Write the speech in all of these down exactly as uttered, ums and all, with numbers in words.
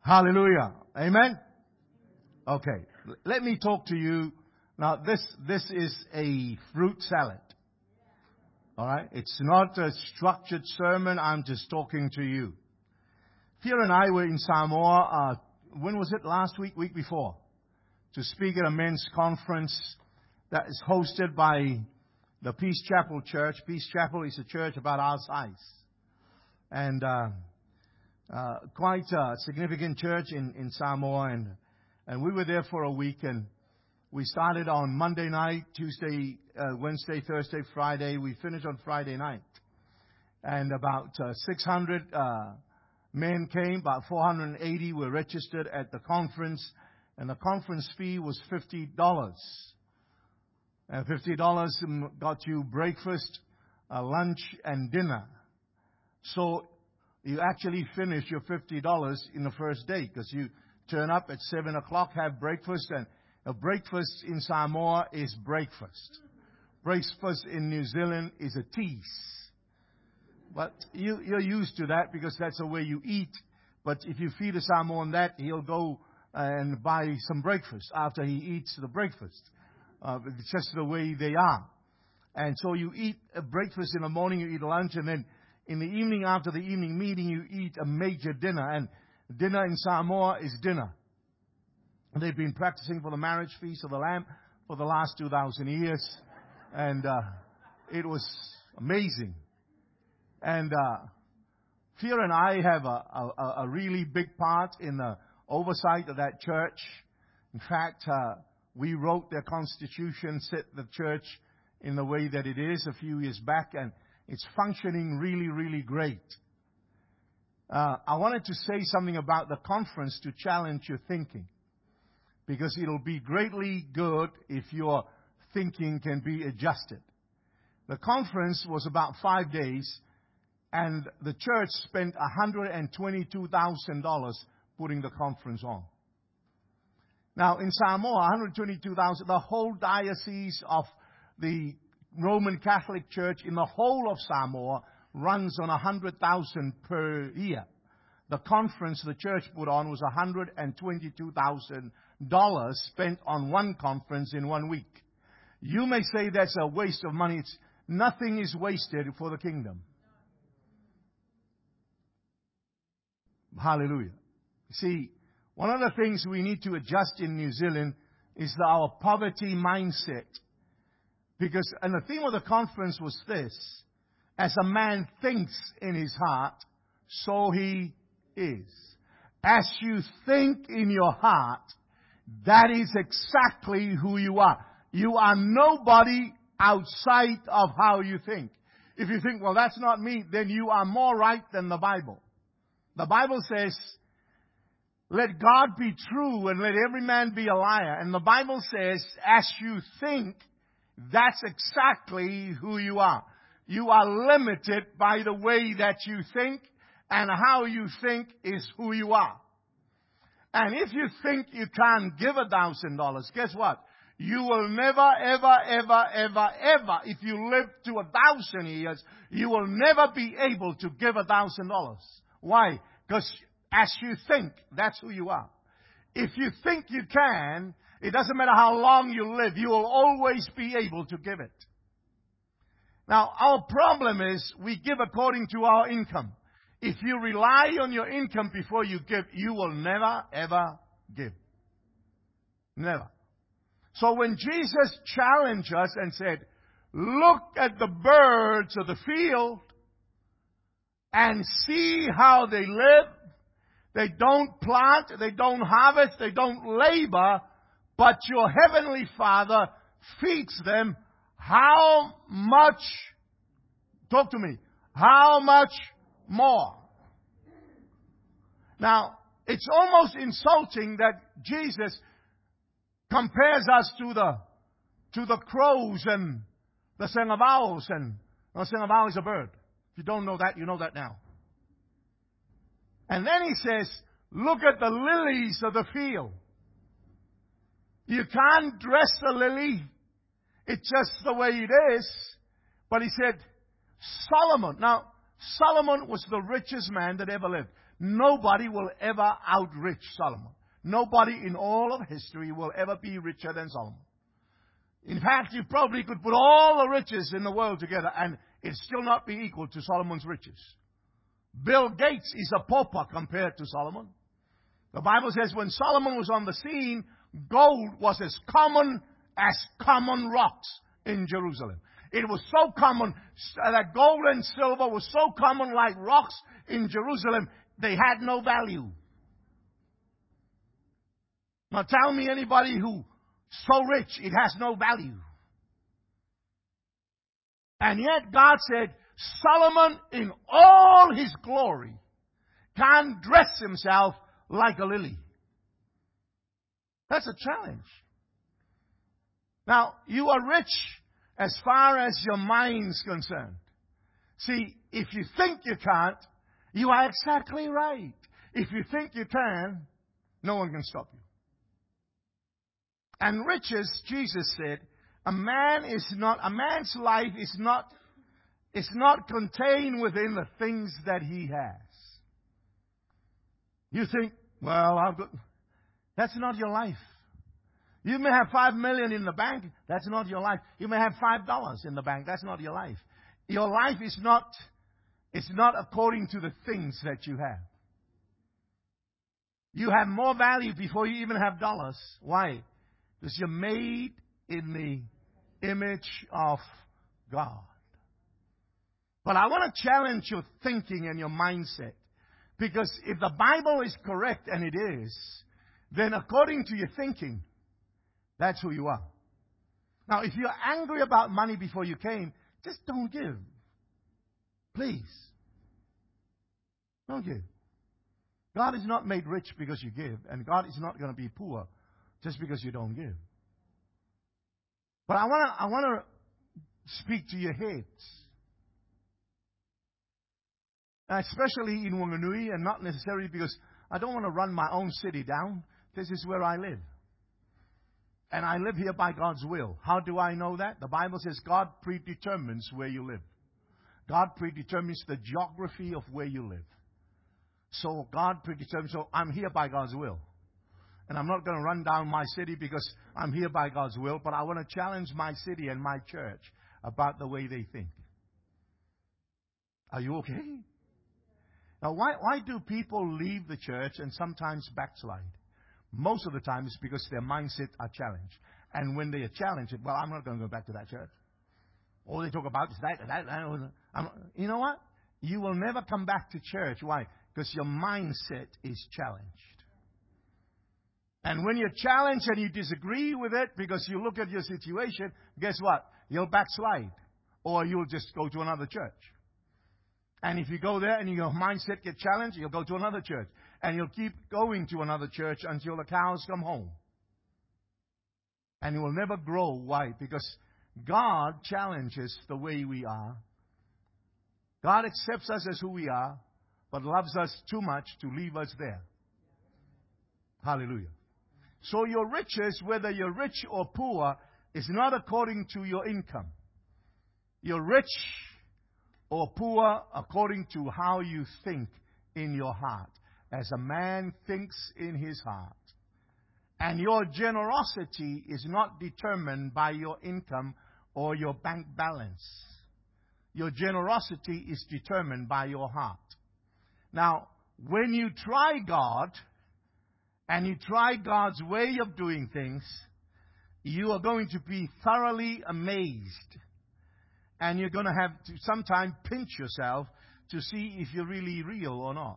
Hallelujah. Amen? Okay. Let me talk to you. Now, this, this is a fruit salad. All right? It's not a structured sermon. I'm just talking to you. Fear and I were in Samoa, uh, when was it? Last week? Week before. To speak at a men's conference that is hosted by the Peace Chapel Church. Peace Chapel is a church about our size. And, uh, uh, quite a significant church in, in Samoa. And, and we were there for a week, and we started on Monday night, Tuesday, uh, Wednesday, Thursday, Friday. We finished on Friday night. And about uh, six hundred uh, men came. About four hundred eighty were registered at the conference. And the conference fee was fifty dollars. And fifty dollars got you breakfast, uh, lunch, and dinner. So you actually finish your fifty dollars in the first day, because you turn up at seven o'clock, have breakfast, and a breakfast in Samoa is breakfast. Breakfast in New Zealand is a tease. But you, you're used to that because that's the way you eat. But if you feed a Samoan that, he'll go and buy some breakfast after he eats the breakfast. Uh, it's just the way they are. And so you eat a breakfast in the morning, you eat lunch, and then in the evening, after the evening meeting, you eat a major dinner. And dinner in Samoa is dinner. They've been practicing for the marriage feast of the Lamb for the last two thousand years. And uh, it was amazing. And uh, Fear and I have a, a, a really big part in the oversight of that church. In fact, uh, we wrote their constitution, set the church in the way that it is a few years back, and it's functioning really, really great. Uh, I wanted to say something about the conference to challenge your thinking, because it'll be greatly good if your thinking can be adjusted. The conference was about five days, and the church spent one hundred twenty-two thousand dollars putting the conference on. Now, in Samoa, one hundred twenty-two thousand dollars, the whole diocese of the Roman Catholic Church in the whole of Samoa runs on one hundred thousand dollars per year. The conference the church put on was one hundred twenty-two thousand dollars spent on one conference in one week. You may say that's a waste of money. It's, nothing is wasted for the kingdom. Hallelujah. See, one of the things we need to adjust in New Zealand is our poverty mindset. Because, and the theme of the conference was this: as a man thinks in his heart, so he is. As you think in your heart, that is exactly who you are. You are nobody outside of how you think. If you think, well, that's not me, then you are more right than the Bible. The Bible says, let God be true and let every man be a liar. And the Bible says, as you think, that's exactly who you are. You are limited by the way that you think, and how you think is who you are. And if you think you can't give a thousand dollars, guess what? You will never, ever, ever, ever, ever, if you live to a thousand years, you will never be able to give a thousand dollars. Why? Because as you think, that's who you are. If you think you can, it doesn't matter how long you live, you will always be able to give it. Now, our problem is we give according to our income. If you rely on your income before you give, you will never, ever give. Never. So when Jesus challenged us and said, look at the birds of the field and see how they live. They don't plant, they don't harvest, they don't labor, but your heavenly Father feeds them. How much, talk to me, how much more? Now, it's almost insulting that Jesus compares us to the to the crows and the sengavao, and the sengavao is a bird. If you don't know that, you know that now. And then he says, look at the lilies of the field. You can't dress the lily. It's just the way it is. But he said, Solomon. Now, Solomon was the richest man that ever lived. Nobody will ever outrich Solomon. Nobody in all of history will ever be richer than Solomon. In fact, you probably could put all the riches in the world together and it'd still not be equal to Solomon's riches. Bill Gates is a pauper compared to Solomon. The Bible says when Solomon was on the scene, gold was as common as common rocks in Jerusalem. It was so common that gold and silver was so common like rocks in Jerusalem, they had no value. Now tell me anybody who so rich it has no value. And yet God said, Solomon in all his glory can dress himself like a lily. That's a challenge. Now, you are rich as far as your mind's concerned. See, if you think you can't, you are exactly right. If you think you can, no one can stop you. And riches, Jesus said, a man is not, a man's life is not, is not contained within the things that he has. You think, well, I've got, that's not your life. You may have five million in the bank. That's not your life. You may have five dollars in the bank. That's not your life. Your life is not, it's not according to the things that you have. You have more value before you even have dollars. Why? Because you're made in the image of God. But I want to challenge your thinking and your mindset. Because if the Bible is correct, and it is, then according to your thinking, that's who you are. Now, if you're angry about money before you came, just don't give. Please. Don't give. God is not made rich because you give, and God is not going to be poor just because you don't give. But I want to I want to speak to your heads. Especially in Wanganui, and not necessarily because I don't want to run my own city down. This is where I live. And I live here by God's will. How do I know that? The Bible says God predetermines where you live. God predetermines the geography of where you live. So God predetermines, so I'm here by God's will. And I'm not going to run down my city because I'm here by God's will, but I want to challenge my city and my church about the way they think. Are you okay? Now, why, why do people leave the church and sometimes backslide? Most of the time it's because their mindset are challenged. And when they are challenged, well, I'm not going to go back to that church. All they talk about is that, that, that. I'm, you know what? You will never come back to church. Why? Because your mindset is challenged. And when you're challenged and you disagree with it because you look at your situation, guess what? You'll backslide. Or you'll just go to another church. And if you go there and your mindset gets challenged, you'll go to another church. And you'll keep going to another church until the cows come home. And you will never grow. Why? Because God challenges the way we are. God accepts us as who we are, but loves us too much to leave us there. Hallelujah. So your riches, whether you're rich or poor, is not according to your income. You're rich or poor according to how you think in your heart. As a man thinks in his heart. And your generosity is not determined by your income or your bank balance. Your generosity is determined by your heart. Now, when you try God, and you try God's way of doing things, you are going to be thoroughly amazed. And you're going to have to sometime pinch yourself to see if you're really real or not.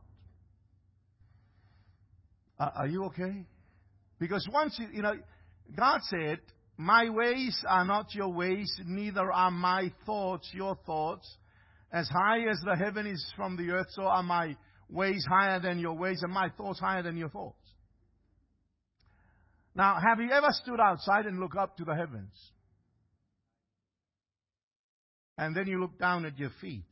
Uh, are you okay? Because once you, you know, God said, my ways are not your ways, neither are my thoughts your thoughts. As high as the heaven is from the earth, so are my ways higher than your ways, and my thoughts higher than your thoughts. Now, have you ever stood outside and looked up to the heavens? And then you look down at your feet.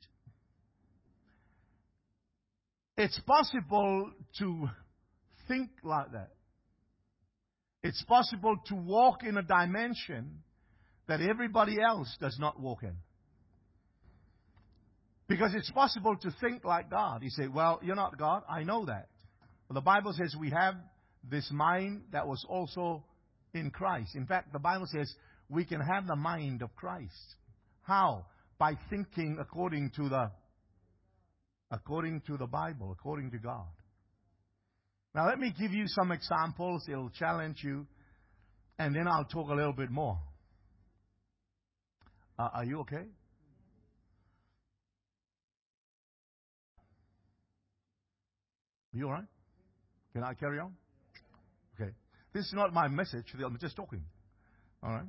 It's possible to think like that. It's possible to walk in a dimension that everybody else does not walk in. Because it's possible to think like God. You say, well, you're not God. I know that. But the Bible says we have this mind that was also in Christ. In fact, the Bible says we can have the mind of Christ. How? By thinking according to the according to the Bible, according to God. Now let me give you some examples. It'll challenge you. And then I'll talk a little bit more. Uh, are you okay? Are you all right? Can I carry on? Okay. This is not my message. I'm just talking. All right.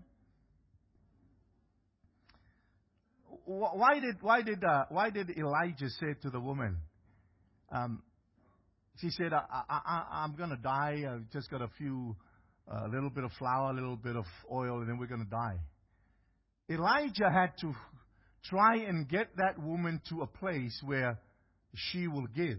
Why did why did uh, why did Elijah say to the woman? Um, she said, I, I, I, "I'm going to die. I've just got a few, a uh, little bit of flour, a little bit of oil, and then we're going to die." Elijah had to try and get that woman to a place where she will give.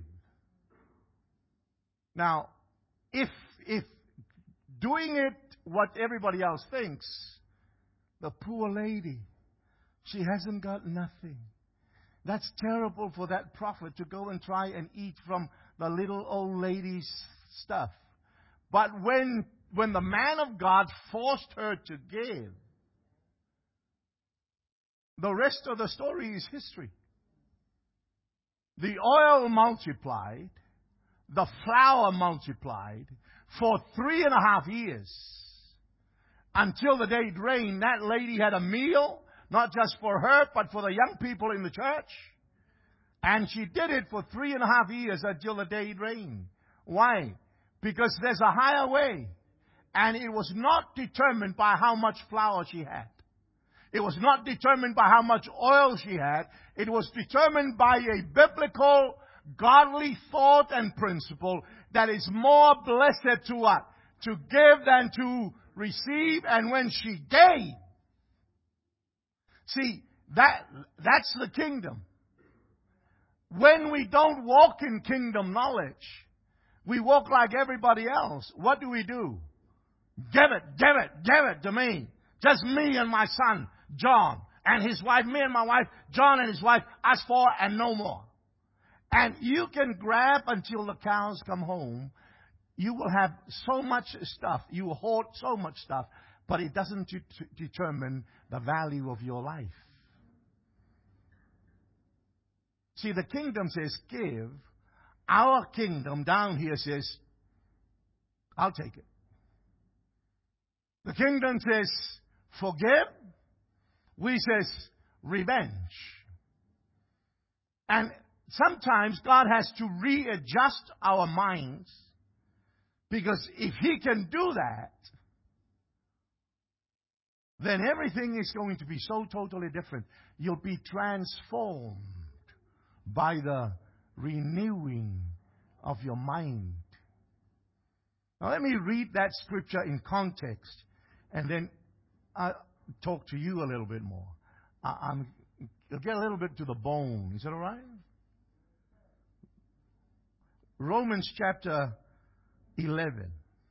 Now, if if doing it what everybody else thinks, the poor lady, she hasn't got nothing. That's terrible for that prophet to go and try and eat from the little old lady's stuff. But when when the man of God forced her to give, the rest of the story is history. The oil multiplied. The flour multiplied for three and a half years. Until the day it rained, that lady had a meal, not just for her, but for the young people in the church. And she did it for three and a half years until the day it rained. Why? Because there's a higher way. And it was not determined by how much flour she had. It was not determined by how much oil she had. It was determined by a biblical, godly thought and principle that is more blessed to what? To give than to receive. And when she gave, see, that that's the kingdom. When we don't walk in kingdom knowledge, we walk like everybody else. What do we do? Give it, give it, give it to me. Just me and my son, John, and his wife, me and my wife, John and his wife, us four and no more. And you can grab until the cows come home. You will have so much stuff. You will hoard so much stuff. But it doesn't t- t- determine the value of your life. See, the kingdom says give. Our kingdom down here says, I'll take it. The kingdom says forgive. We says revenge. And sometimes God has to readjust our minds, because if He can do that, then everything is going to be so totally different. You'll be transformed by the renewing of your mind. Now let me read that scripture in context, and then I'll talk to you a little bit more. I, I'm, I'll get a little bit to the bone. Is that all right? Romans chapter eleven.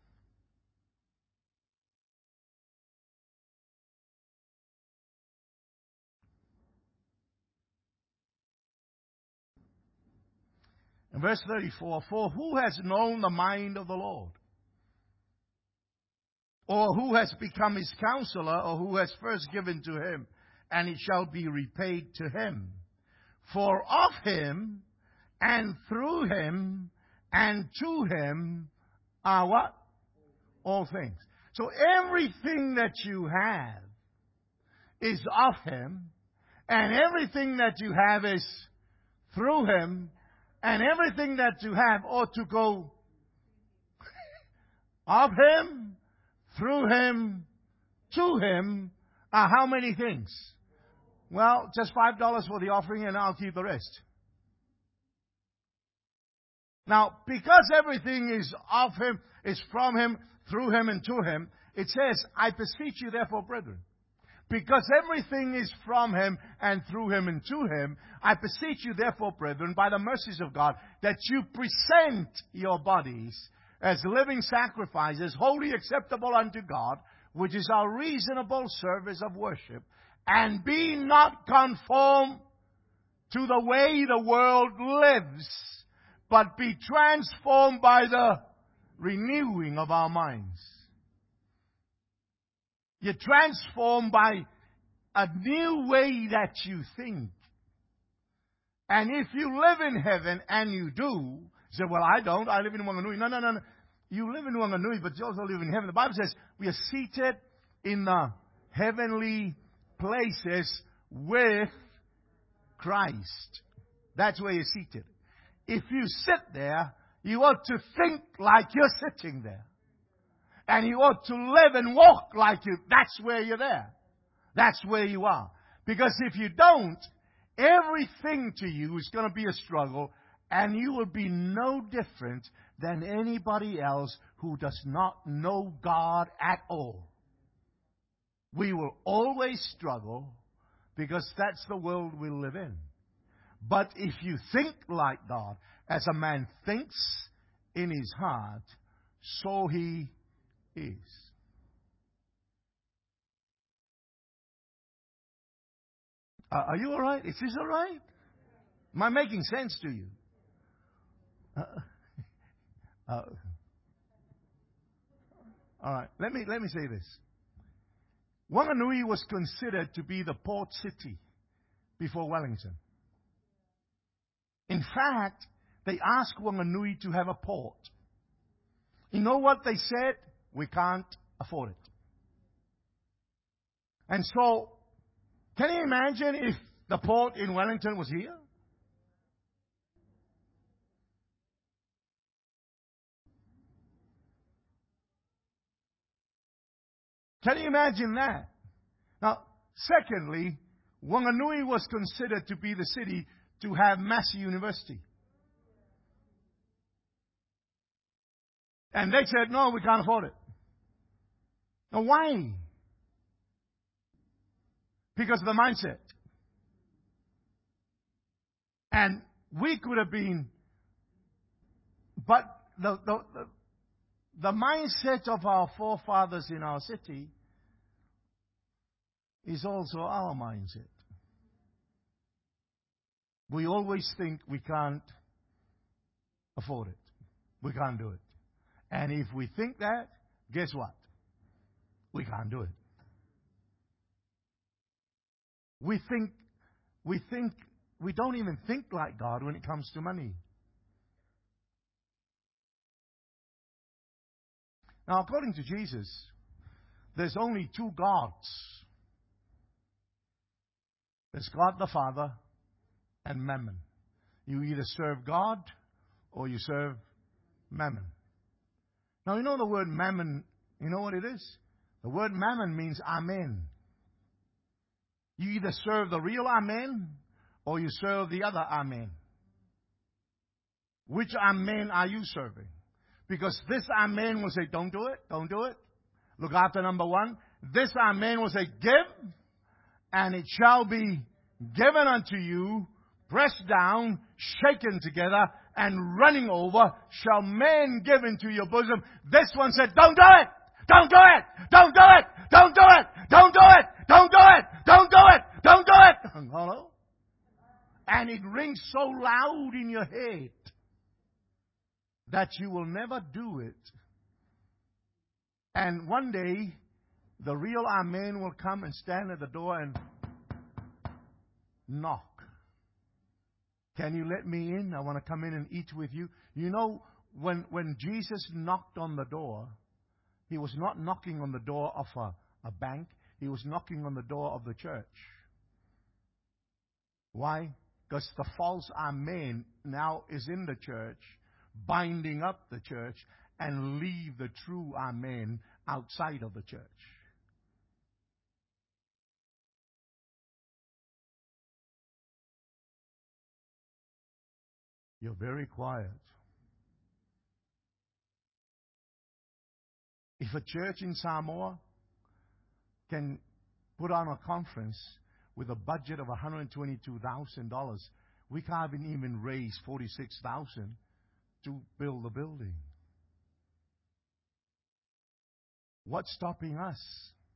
In verse thirty-four, for who has known the mind of the Lord? Or who has become His counselor, or who has first given to Him, and it shall be repaid to Him? For of Him, and through Him, and to Him are what? All things. So everything that you have is of Him, and everything that you have is through Him, and everything that you have ought to go of Him, through Him, to Him, are how many things? Well, just five dollars for the offering and I'll keep the rest. Now, because everything is of Him, is from Him, through Him, and to Him, it says, I beseech you therefore, brethren, because everything is from Him and through Him and to Him, I beseech you therefore, brethren, by the mercies of God, that you present your bodies as living sacrifices, wholly acceptable unto God, which is our reasonable service of worship. And be not conformed to the way the world lives, but be transformed by the renewing of our minds. You're transformed by a new way that you think. And if you live in heaven, and you do, you say, well, I don't. I live in Wanganui. No, no, no, no. You live in Wanganui, but you also live in heaven. The Bible says we are seated in the heavenly places with Christ. That's where you're seated. If you sit there, you ought to think like you're sitting there. And you ought to live and walk like you. That's where you're there. That's where you are. Because if you don't, everything to you is going to be a struggle, and you will be no different than anybody else who does not know God at all. We will always struggle because that's the world we live in. But if you think like God, as a man thinks in his heart, so he is. Uh, are you all right? Is this all right? Am I making sense to you? Uh, uh, all right. Let me let me say this. Wanganui was considered to be the port city before Wellington. In fact, they asked Wanganui to have a port. You know what they said? We can't afford it. And so, can you imagine if the port in Wellington was here? Can you imagine that? Now, secondly, Wanganui was considered to be the city to have Massey University. And they said, no, we can't afford it. Now, why? Because of the mindset. And we could have been, but the, the, the, the mindset of our forefathers in our city is also our mindset. We always think we can't afford it. We can't do it. And if we think that, guess what? We can't do it. We think, we think, we don't even think like God when it comes to money. Now, according to Jesus, there's only two gods. There's God the Father and Mammon. You either serve God or you serve Mammon. Now, you know the word Mammon, you know what it is? The word Mammon means Amen. You either serve the real Amen or you serve the other Amen. Which Amen are you serving? Because this Amen will say, don't do it, don't do it. Look after number one. This Amen will say, give, and it shall be given unto you, pressed down, shaken together, and running over, shall men give into your bosom. This one said, don't do it! Don't do it! Don't do it! Don't do it! Don't do it! Don't do it! Don't do it! Don't do it! Hello? And it rings so loud in your head that you will never do it. And one day, the real Amen will come and stand at the door and knock. Can you let me in? I want to come in and eat with you. You know, when, when Jesus knocked on the door, he was not knocking on the door of a, a bank. He was knocking on the door of the church. Why? Because the false Amen now is in the church, binding up the church, and leave the true Amen outside of the church. You're very quiet. If a church in Samoa can put on a conference with a budget of one hundred twenty-two thousand dollars, we can't even raise forty-six thousand dollars to build the building. What's stopping us?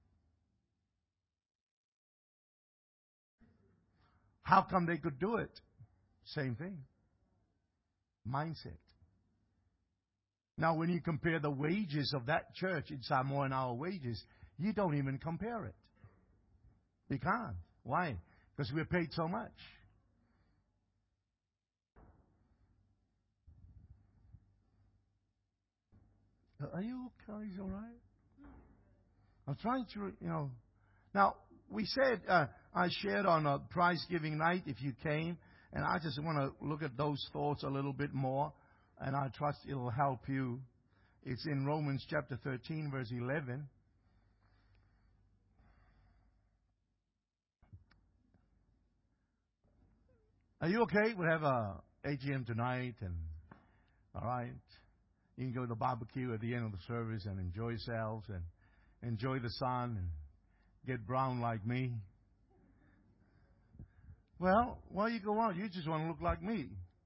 How come they could do it? Same thing. Mindset. Now, when you compare the wages of that church in Samoa and our wages, you don't even compare it. You can't. Why? Because we're paid so much. Are you okay? Is all right? I'm trying to, you know. Now, we said, uh, I shared on a prize giving night if you came, and I just want to look at those thoughts a little bit more, and I trust it'll help you. It's in Romans chapter thirteen, verse eleven. Are you okay? We'll have a A G M tonight, and all right. You can go to the barbecue at the end of the service and enjoy yourselves and enjoy the sun and get brown like me. Well, why you go out? You just want to look like me.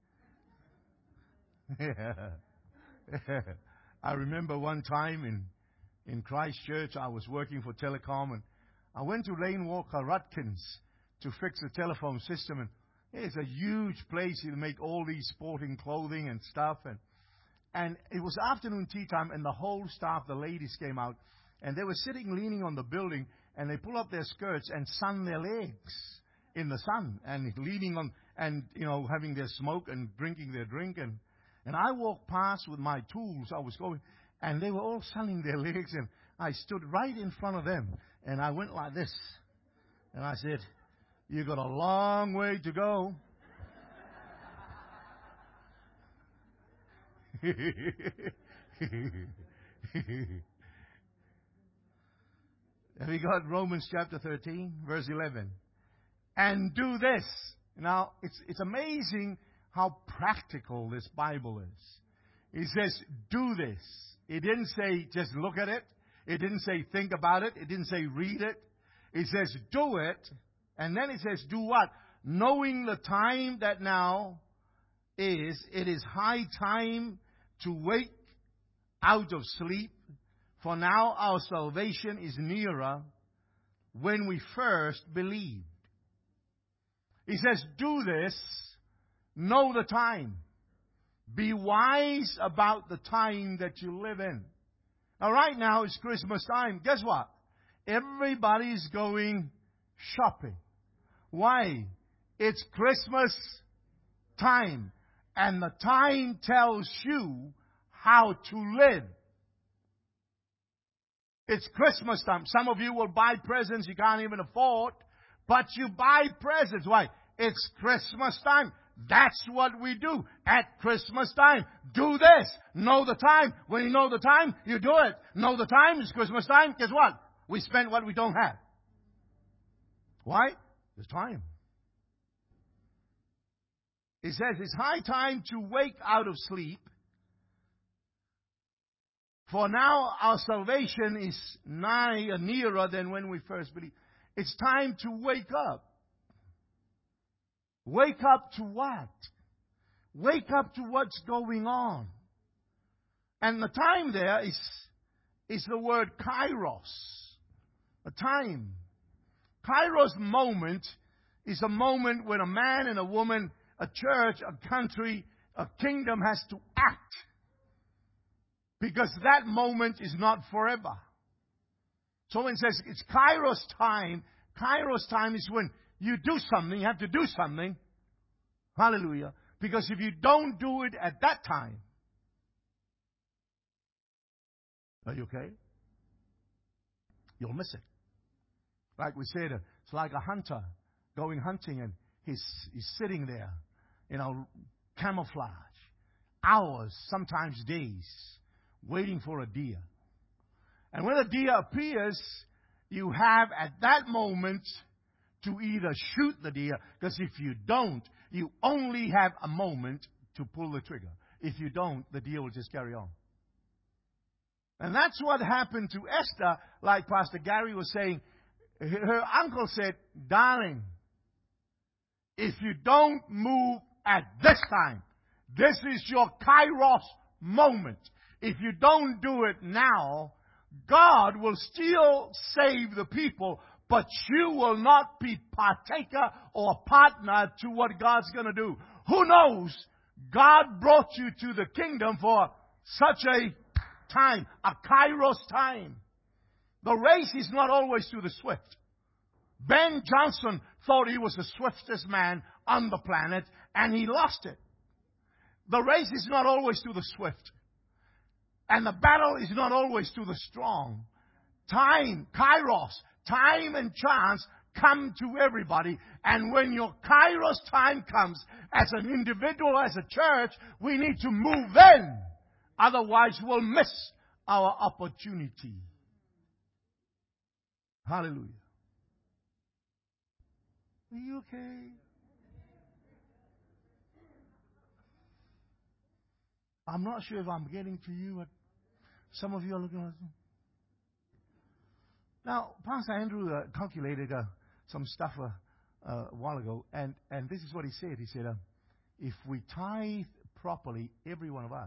I remember one time in, in Christchurch, I was working for Telecom, and I went to Lane Walker Rutkins to fix the telephone system. And it's a huge place. You make all these sporting clothing and stuff. And And it was afternoon tea time, and the whole staff, the ladies, came out. And they were sitting, leaning on the building, and they pull up their skirts and sun their legs in the sun, and leaning on, and, you know, having their smoke and drinking their drink. And, and I walked past with my tools. I was going, and they were all sunning their legs, and I stood right in front of them, and I went like this. And I said, "You got a long way to go." Have you got Romans chapter thirteen, verse eleven? And do this. Now, it's, it's amazing how practical this Bible is. It says, do this. It didn't say just look at it. It didn't say think about it. It didn't say read it. It says do it. And then it says do what? Knowing the time that now is, it is high time to wake out of sleep, for now our salvation is nearer when we first believed. He says, do this, know the time. Be wise about the time that you live in. Now right now it's Christmas time. Guess what? Everybody's going shopping. Why? It's Christmas time. And the time tells you how to live. It's Christmas time. Some of you will buy presents you can't even afford, but you buy presents. Why? It's Christmas time. That's what we do at Christmas time. Do this. Know the time. When you know the time, you do it. Know the time. It's Christmas time. Guess what? We spend what we don't have. Why? There's time. It says it's high time to wake out of sleep. For now our salvation is nigh or nearer than when we first believed. It's time to wake up. Wake up to what? Wake up to what's going on. And the time there is, is the word kairos. A time. Kairos moment is a moment when a man and a woman, a church, a country, a kingdom has to act. Because that moment is not forever. So when it says it's Kairos time, Kairos time is when you do something, you have to do something. Hallelujah. Because if you don't do it at that time, are you okay? You'll miss it. Like we said, it's like a hunter going hunting and he's, he's sitting there, you know, camouflage, hours, sometimes days, waiting for a deer. And when a deer appears, you have at that moment to either shoot the deer, because if you don't, you only have a moment to pull the trigger. If you don't, the deer will just carry on. And that's what happened to Esther, like Pastor Gary was saying. Her uncle said, darling, if you don't move at this time, this is your Kairos moment. If you don't do it now, God will still save the people, but you will not be partaker or partner to what God's going to do. Who knows? God brought you to the kingdom for such a time, a kairos time. The race is not always to the swift. Ben Johnson thought he was the swiftest man on the planet, and he lost it. The race is not always to the swift. And the battle is not always to the strong. Time, kairos, time and chance come to everybody. And when your kairos time comes, as an individual, as a church, we need to move then. Otherwise, we'll miss our opportunity. Hallelujah. Are you okay? I'm not sure if I'm getting to you, but some of you are looking at me. Now, Pastor Andrew uh, calculated uh, some stuff uh, uh, a while ago, and, and this is what he said. He said, uh, if we tithe properly, every one of us,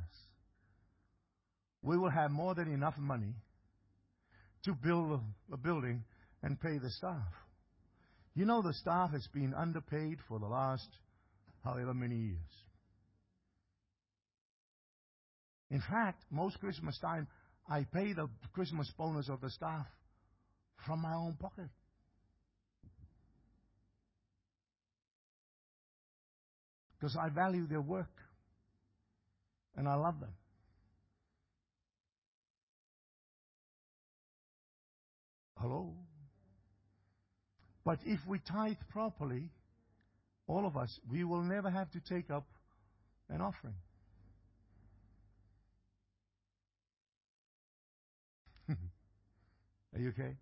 we will have more than enough money to build a, a building and pay the staff. You know, the staff has been underpaid for the last however many years. In fact, most Christmas time, I pay the Christmas bonus of the staff from my own pocket. Because I value their work. And I love them. Hello? But if we tithe properly, all of us, we will never have to take up an offering. Are you okay?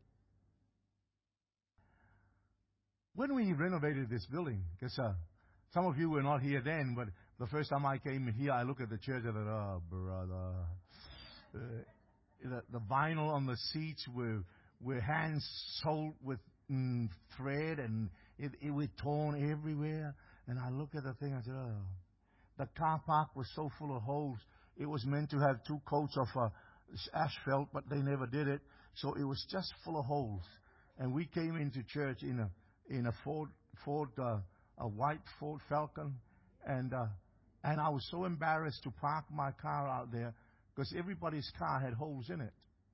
When we renovated this building, because uh, some of you were not here then, but the first time I came here, I looked at the church and I thought, oh, brother. Uh, the, the vinyl on the seats were, were hand sewed with mm, thread, and it, it was torn everywhere. And I looked at the thing and I said, oh. The car park was so full of holes. It was meant to have two coats of uh, asphalt, but they never did it. So it was just full of holes. And we came into church in a in a Ford Ford uh, a white Ford Falcon, and uh, and I was so embarrassed to park my car out there because everybody's car had holes in it.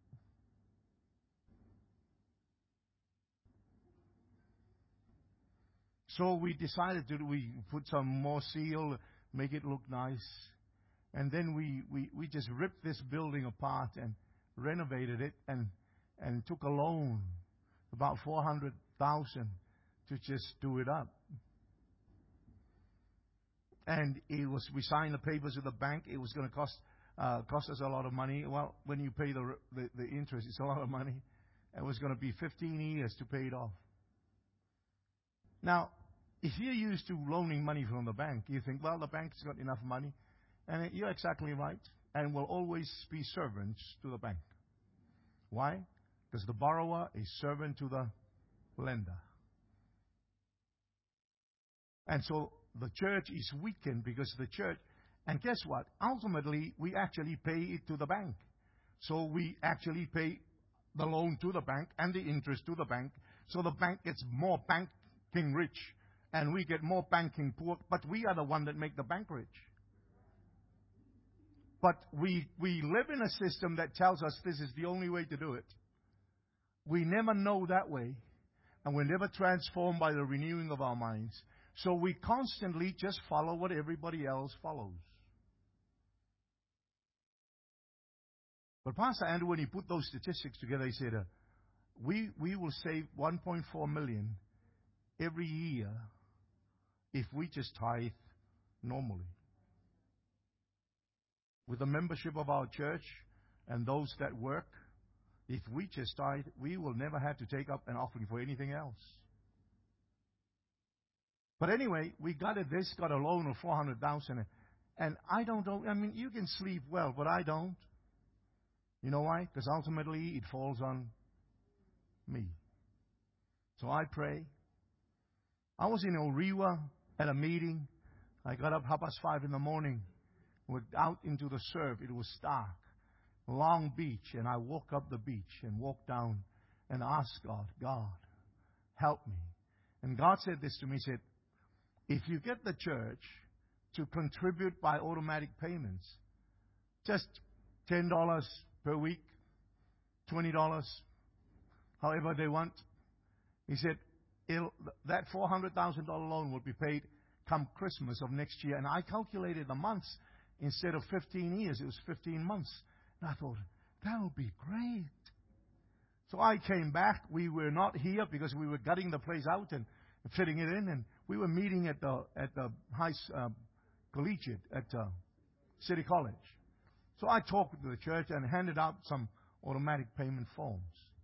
So we decided to we put some more seal, make it look nice, and then we we we just ripped this building apart and renovated it, and and took a loan about four hundred thousand to just do it up. And it was, we signed the papers with the bank. It was going to cost uh, cost us a lot of money. Well, when you pay the, the the interest, it's a lot of money. It was going to be fifteen years to pay it off. Now, if you're used to loaning money from the bank, you think, well, the bank's got enough money, and you're exactly right, and will always be servants to the bank. Why? Because the borrower is servant to the lender. And so the church is weakened because the church, and guess what? Ultimately, we actually pay it to the bank. So we actually pay the loan to the bank and the interest to the bank. So the bank gets more banking rich, and we get more banking poor. But we are the one that make the bank rich. But we we live in a system that tells us this is the only way to do it. We never know that way, and we're never transformed by the renewing of our minds. So we constantly just follow what everybody else follows. But Pastor Andrew, when he put those statistics together, he said, uh, we, we will save one point four million dollars every year if we just tithe normally. With the membership of our church and those that work, if we just tithe, we will never have to take up an offering for anything else. But anyway, we got it. This got a loan of four hundred thousand dollars. And I don't know. I mean, you can sleep well, but I don't. You know why? Because ultimately it falls on me. So I pray. I was in Orewa at a meeting. I got up half past five in the morning. Went out into the surf. It was dark. Long beach. And I walked up the beach and walked down and asked God, God, help me. And God said this to me. He said, if you get the church to contribute by automatic payments. Just ten dollars per week, twenty dollars, however they want. He said, It'll, that four hundred thousand dollars loan will be paid come Christmas of next year. And I calculated the months. Instead of fifteen years, it was fifteen months. And I thought, that would be great. So I came back. We were not here because we were gutting the place out and fitting it in. And we were meeting at the at the high uh, collegiate at uh, City College. So I talked to the church and handed out some automatic payment forms.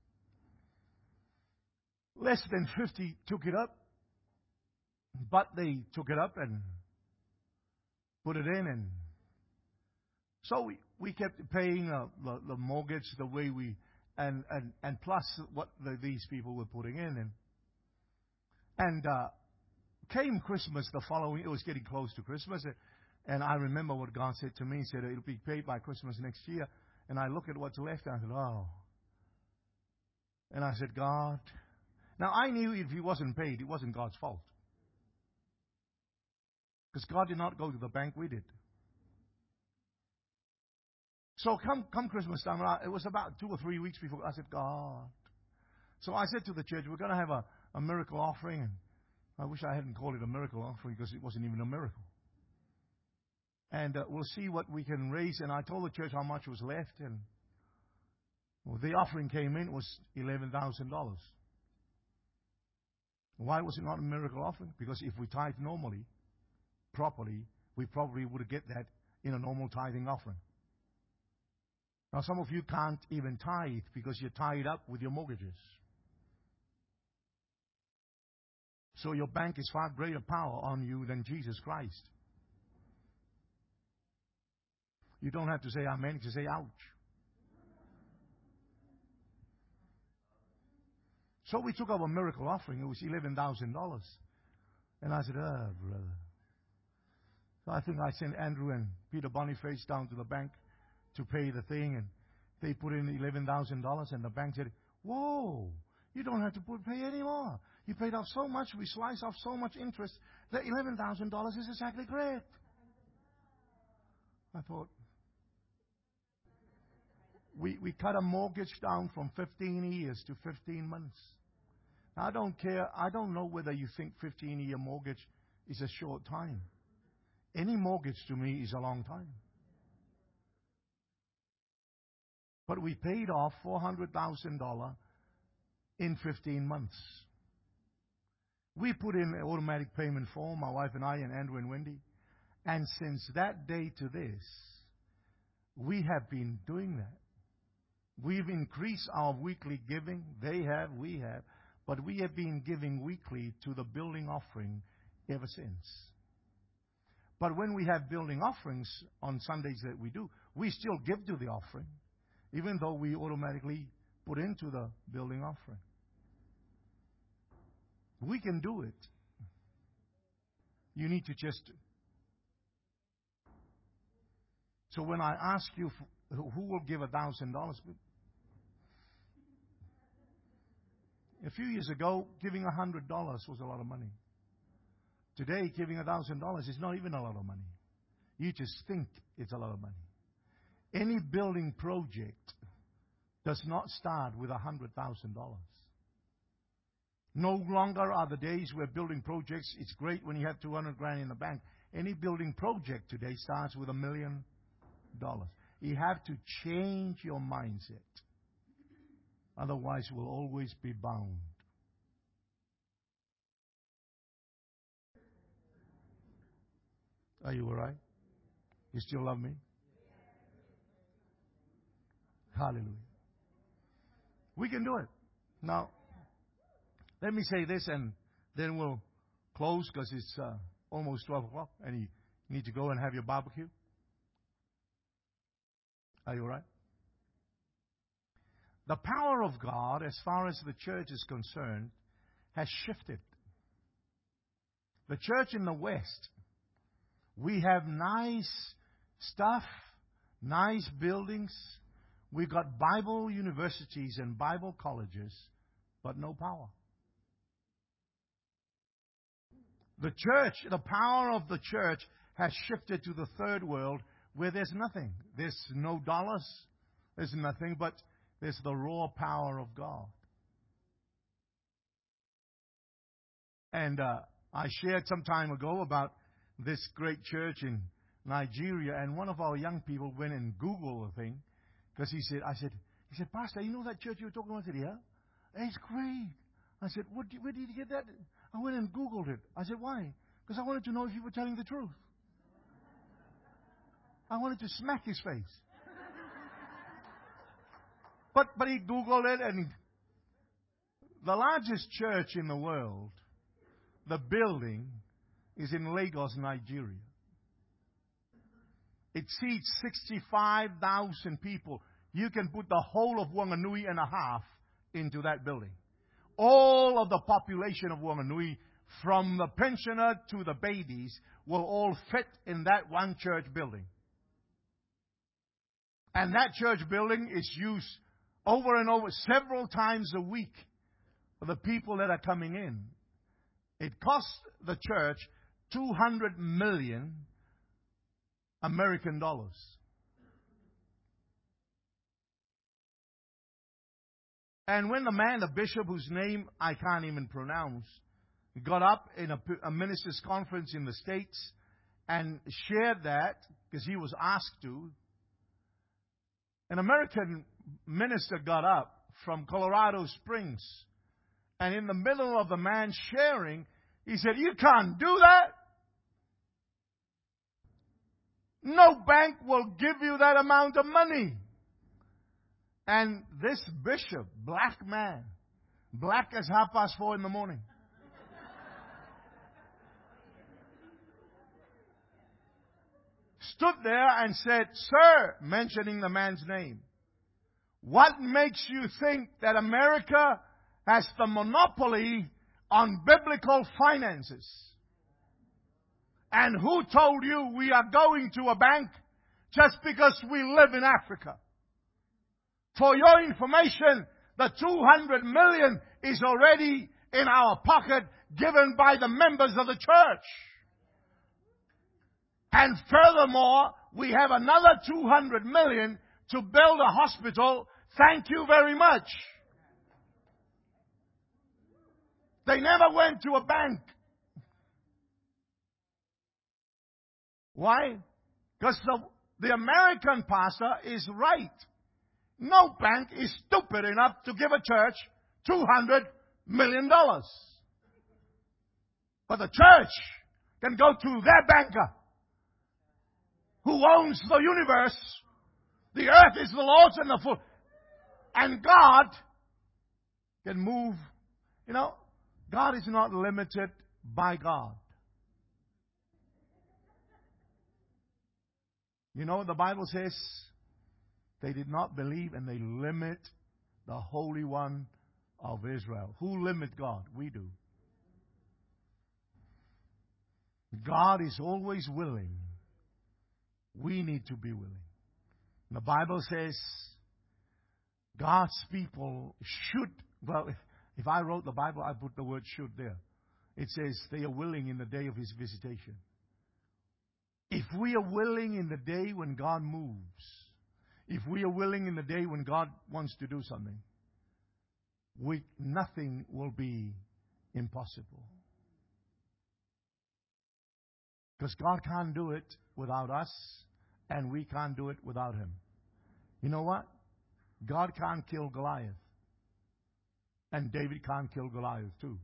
Less than fifty took it up, but they took it up and put it in, and so we, we kept paying uh, the, the mortgage the way we, and, and, and plus what the, these people were putting in. And, and uh, came Christmas the following, it was getting close to Christmas, and I remember what God said to me. He said, it'll be paid by Christmas next year. And I look at what's left, and I said, oh. And I said, God. Now, I knew if he wasn't paid, it wasn't God's fault. Because God did not go to the bank, we did. So come come Christmas time, it was about two or three weeks before, I said, God. So I said to the church, we're going to have a, a miracle offering. And I wish I hadn't called it a miracle offering because it wasn't even a miracle. And uh, we'll see what we can raise. And I told the church how much was left. And well, the offering came in, it was eleven thousand dollars. Why was it not a miracle offering? Because if we tithe normally, properly, we probably would get that in a normal tithing offering. Now, some of you can't even tithe because you're tied up with your mortgages. So your bank is far greater power on you than Jesus Christ. You don't have to say amen, you say ouch. So we took up a miracle offering. It was eleven thousand dollars. And I said, oh, brother. So I think I sent Andrew and Peter Boniface down to the bank to pay the thing. And they put in eleven thousand dollars. And the bank said, whoa, you don't have to put, pay any more. You paid off so much. We slice off so much interest. The eleven thousand dollars is exactly correct. I thought, we, we cut a mortgage down from fifteen years to fifteen months. I don't care. I don't know whether you think fifteen-year mortgage is a short time. Any mortgage to me is a long time. But we paid off four hundred thousand dollars in fifteen months. We put in an automatic payment form, my wife and I and Andrew and Wendy. And since that day to this, we have been doing that. We've increased our weekly giving. They have, we have. But we have been giving weekly to the building offering ever since. But when we have building offerings on Sundays that we do, we still give to the offering, even though we automatically put into the building offering. We can do it. You need to just... So when I ask you who will give a thousand dollars, a few years ago, giving a hundred dollars was a lot of money. Today, giving a thousand dollars is not even a lot of money. You just think it's a lot of money. Any building project does not start with a hundred thousand dollars. No longer are the days where building projects, it's great when you have two hundred grand in the bank. Any building project today starts with a million dollars. You have to change your mindset. Otherwise, we'll always be bound. Are you all right? You still love me? Hallelujah. We can do it. Now, let me say this and then we'll close because it's uh, almost twelve o'clock and you need to go and have your barbecue. Are you all right? The power of God, as far as the church is concerned, has shifted. The church in the West, we have nice stuff, nice buildings. We've got Bible universities and Bible colleges, but no power. The church, the power of the church has shifted to the third world where there's nothing. There's no dollars. There's nothing, but there's the raw power of God. And uh, I shared some time ago about this great church in Nigeria, and one of our young people went and Googled the thing, because he said, I said, he said, Pastor, you know that church you were talking about? I said, yeah. It's great. I said, what, where did you get that? I went and Googled it. I said, why? Because I wanted to know if you were telling the truth. I wanted to smack his face. But but he Googled it, and the largest church in the world, the building, is in Lagos, Nigeria. It seats sixty-five thousand people. You can put the whole of Wanganui and a half into that building. All of the population of Wanganui, from the pensioner to the babies, will all fit in that one church building. And that church building is used over and over several times a week for the people that are coming in. It costs the church two hundred million American dollars. And when the man, the bishop, whose name I can't even pronounce, got up in a, a minister's conference in the States and shared that, because he was asked to, an American minister got up from Colorado Springs, and in the middle of the man sharing, he said, "You can't do that. No bank will give you that amount of money." And this bishop, black man, black as half past four in the morning, stood there and said, "Sir," mentioning the man's name, "what makes you think that America has the monopoly on biblical finances? And who told you we are going to a bank just because we live in Africa? For your information, the two hundred million is already in our pocket, given by the members of the church. And furthermore, we have another two hundred million to build a hospital. Thank you very much." They never went to a bank. Why? Because the, the American pastor is right. No bank is stupid enough to give a church two hundred million dollars. But the church can go to their banker, who owns the universe. The earth is the Lord's and the full. And God can move. You know, God is not limited by God. You know, the Bible says they did not believe and they limit the Holy One of Israel. Who limit God? We do. God is always willing. We need to be willing. The Bible says God's people should, well, if, if I wrote the Bible, I put the word should there. It says they are willing in the day of His visitation. If we are willing in the day when God moves, if we are willing in the day when God wants to do something, we, nothing will be impossible. Because God can't do it without us, and we can't do it without Him. You know what? God can't kill Goliath. And David can't kill Goliath too.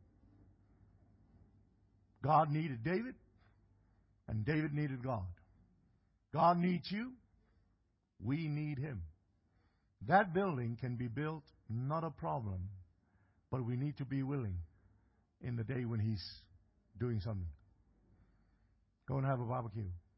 God needed David, and David needed God. God needs you. We need Him. That building can be built, not a problem. But we need to be willing in the day when He's doing something. Go and have a barbecue.